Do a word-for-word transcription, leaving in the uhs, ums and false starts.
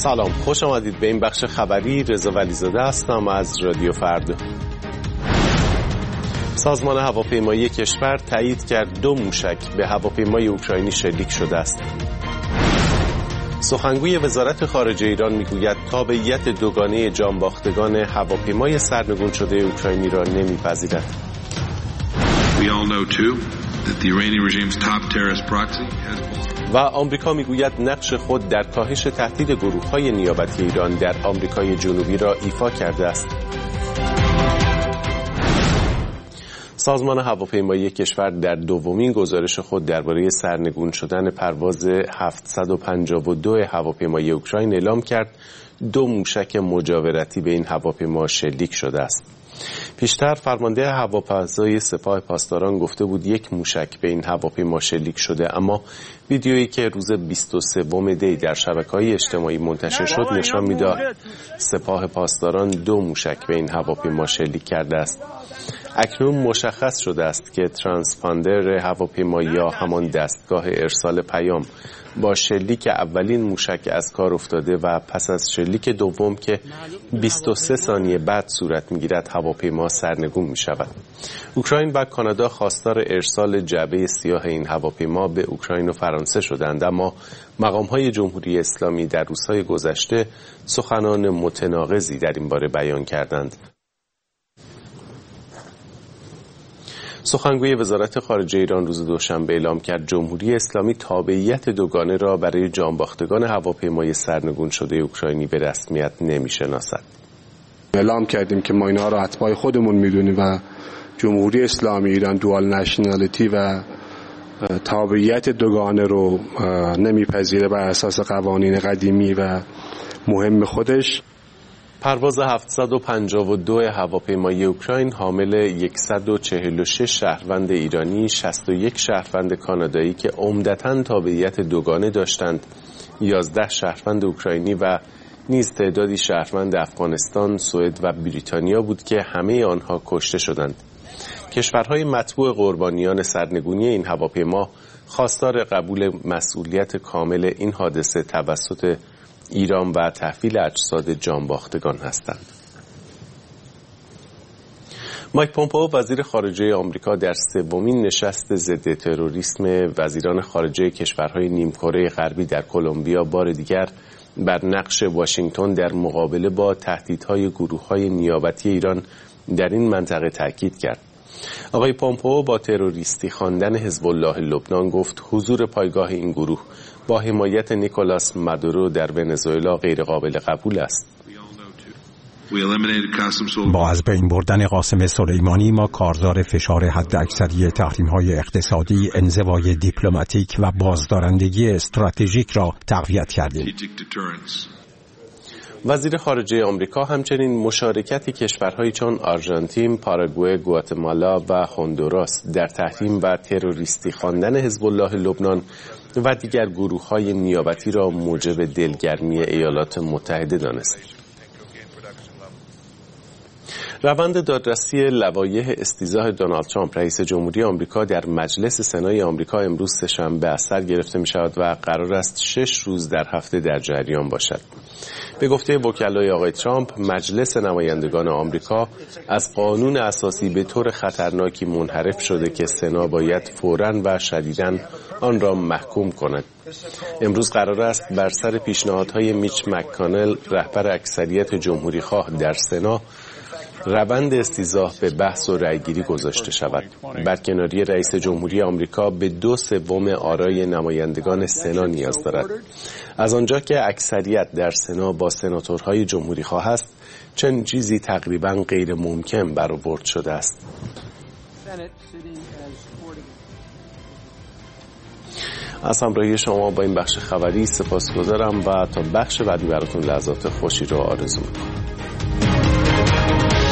سلام، خوش آمدید به این بخش خبری. رضا ولیزاده هستم از رادیو فردا. سازمان هواپیمایی کشور تایید کرد دو موشک به هواپیمای اوکراینی شلیک شده است. سخنگوی وزارت خارجه ایران میگوید تابعیت دوگانه جانباختگان هواپیمای سرنگون شده اوکراینی را نمیپذیرد. و آمریکا میگوید نقش خود در کاهش تهدید گروه‌های نیابتی ایران در آمریکای جنوبی را ایفا کرده است. سازمان هواپیمایی کشور در دومین گزارش خود درباره سرنگون شدن پرواز هفتصد و پنجاه و دو هواپیمای اوکراین اعلام کرد دو موشک مجاورتی به این هواپیما شلیک شده است. پیشتر فرمانده هواپیمای سپاه پاسداران گفته بود یک موشک به این هواپیما شلیک شده، اما ویدیویی که روز بیست و سوم دی در شبکه‌های اجتماعی منتشر شد نشان می‌داد سپاه پاسداران دو موشک به این هواپیما شلیک کرده است. اکنون مشخص شده است که ترانسپاندر هواپیما یا همان دستگاه ارسال پیام با شلیک اولین موشک از کار افتاده و پس از شلیک دوم که بیست و سه ثانیه بعد صورت می‌گیرد هواپیما سرنگون می‌شود. اوکراین و کانادا خواستار ارسال جعبه سیاه این هواپیما به اوکراین و فرانسه شدند، اما مقام‌های جمهوری اسلامی در روزهای گذشته سخنان متناقضی در این باره بیان کردند. سخنگوی وزارت خارجه ایران روز دوشنبه اعلام کرد جمهوری اسلامی تابعیت دوگانه را برای جانباختگان هواپیمای سرنگون شده اوکراینی به رسمیت نمی‌شناسد. اعلام کردیم که ما اینها را اتباع خودمون می‌دونیم و جمهوری اسلامی ایران دوال نشنالیتی و تابعیت دوگانه رو نمیپذیره بر اساس قوانین قدیمی و مهم خودش. پرواز هفتصد و پنجاه و دو هواپیمای اوکراین حامل صد و چهل و شش شهروند ایرانی، شصت و یک شهروند کانادایی که عمدتاً تابعیت دوگانه داشتند، یازده شهروند اوکراینی و نیز تعدادی شهروند افغانستان، سوئد و بریتانیا بود که همه آنها کشته شدند. کشورهای متبوع قربانیان سرنگونی این هواپیما خواستار قبول مسئولیت کامل این حادثه توسط ایران و تحویل اجساد جانباختگان هستند. مایک پومپئو وزیر خارجه آمریکا در سومین نشست ضد تروریسم وزیران خارجه کشورهای نیمکره غربی در کلمبیا بار دیگر بر نقش واشنگتن در مقابله با تهدیدهای گروه‌های نیابتی ایران در این منطقه تاکید کرد. آقای پومپئو با تروریستی خواندن حزب الله لبنان گفت حضور پایگاه این گروه با حمایت نیکولاس مادورو در ونزوئلا غیر قابل قبول است. با از بین بردن قاسم سلیمانی ما کارزار فشار حداکثری تحریم‌های اقتصادی، انزوای دیپلماتیک و بازدارندگی استراتژیک را تقویت کردیم. وزیر خارجه آمریکا همچنین مشارکت کشورهایی چون آرژانتین، پاراگوئه، گواتمالا و هندوراس در تحریم و تروریستی خواندن حزب الله لبنان و دیگر گروه‌های نیابتی را موجب دلگرمی ایالات متحده دانست. روند دادرسی لوایح استیضاح دونالد ترامپ رئیس جمهوری آمریکا در مجلس سنای آمریکا امروز سه‌شنبه از سر گرفته می شود و قرار است شش روز در هفته در جریان باشد. به گفته وکلای آقای ترامپ، مجلس نمایندگان آمریکا از قانون اساسی به طور خطرناکی منحرف شده که سنا باید فوراً و شدیداً آن را محکوم کند. امروز قرار است بر سر پیشنهادهای میچ مک‌کانل، رهبر اکثریت جمهوری‌خواه در سنا، روند استیضاح به بحث و رأیگیری گذاشته شود. برکناری رئیس جمهوری آمریکا به دو سوم آرای نمایندگان سنا نیاز دارد. از آنجا که اکثریت در سنا با سناتورهای جمهوری‌خواه است، چنین چیزی تقریباً غیر ممکن برآورد شده است. از همراهی شما با این بخش خبری سپاسگزارم و تا بخش بعدی براتون لحظات خوشی رو آرزو می‌کنم.